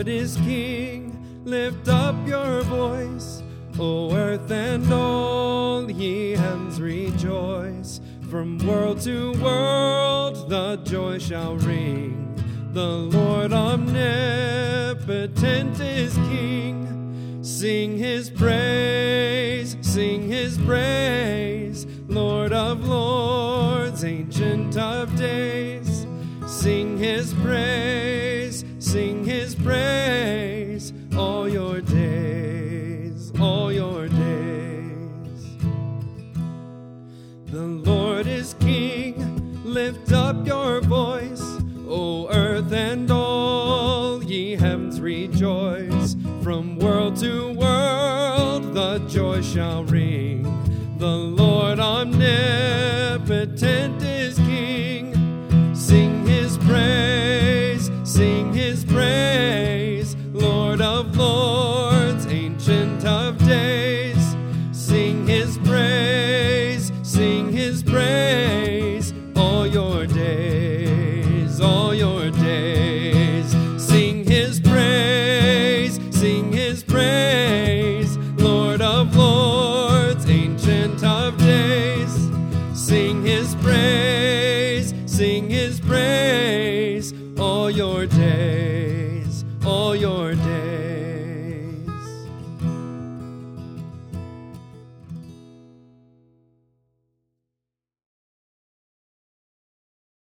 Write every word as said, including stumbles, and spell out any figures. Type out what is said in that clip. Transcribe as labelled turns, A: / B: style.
A: Lord is King. Lift up your voice, O earth, and all ye heavens rejoice. From world to world the joy shall ring. The Lord omnipotent is King. Sing his praise, sing his praise, Lord of lords, Ancient of days. Sing his praise, sing his praise, all your days, all your days. The Lord is King. Lift up your voice, O earth, and all ye heavens rejoice. From world to world the joy shall ring. The Lord omnipotent is King. Sing his praise, sing his praise, Lord of lords, Ancient of days. Sing his praise, sing his praise, all your days, all your days. Sing his praise, sing his praise, Lord of lords, Ancient of days. Sing his praise, sing his praise, all your days.